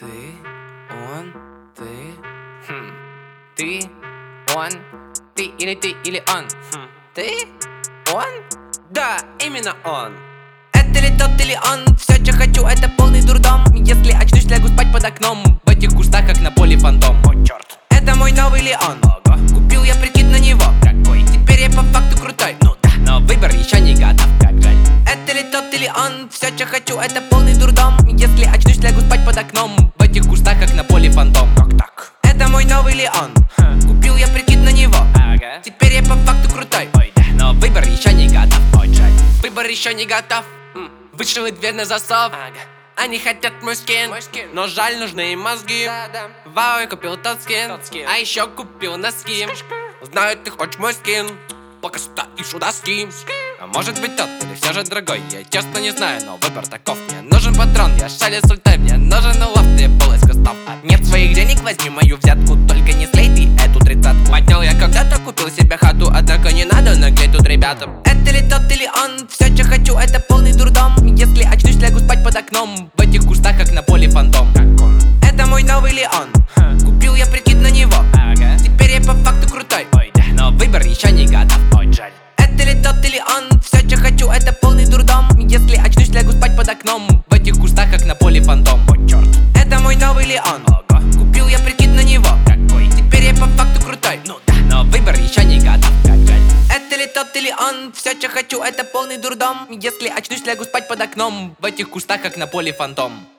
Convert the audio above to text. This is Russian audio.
Ты, он, ты. Ты, он, ты или он. Ты, он? Да, именно он. Это ли тот или он? Все, что хочу, это полный дурдом. Если очнусь, лягу спать под окном. В этих кустах, как на поле фантом. О, черт. Это мой новый Леон. Ого. Купил я прикид на него. Какой? Теперь я по факту крутой. Ну да, но выбор еще не готов. Как жаль. Это ли тот или он? Все, что хочу, это полный дурдом. Если очнусь, лягу спать под окном. В этих кустах, как на поле фантом. Как так? Это мой новый Леон. Купил я прикид на него. Ага. Теперь я по факту крутой. Ой, да, но выбор еще не готов. Ой, жаль. Выбор еще не готов. Вышел дверь на засов. Ага. Они хотят мой скин, но жаль, нужны им мозги. Вау, я купил тот скин. А еще купил носки. Знаю, ты хочешь мой скин, пока стоишь у доски. А может быть тот или все же другой, я честно не знаю, но выбор таков. Мне нужен патрон, я шале сультай, мне нужен улов, ты пол из кустов. Нет своих денег, возьми мою взятку, только не слей ты эту тридцатку. Хотел я когда-то, купил себе хату, однако не надо наглеть тут ребятам. Это ли тот или он? Все, что хочу, это полный дурдом. Если очнусь, лягу спать под окном. В этих кустах, как на поле фантом. Это мой новый Леон. Купил я прикид на него. Ага. Теперь я по факту крутой. Ой, да, но выбор еще не готов. Ой, жаль. Это ли тот или он? Все, что хочу, это полный дурдом. Если очнусь, лягу спать под окном. В этих кустах, как на поле фантом. О, черт. Это мой новый Леон. Ого. Купил я прикид на него. Какой? Теперь я по факту крутой. Ну да, но выбор еще не готов. Как жаль. Это ли тот или он? Все, что хочу, это полный дурдом. Если очнусь, лягу спать под окном. В этих кустах, как на поле фантом.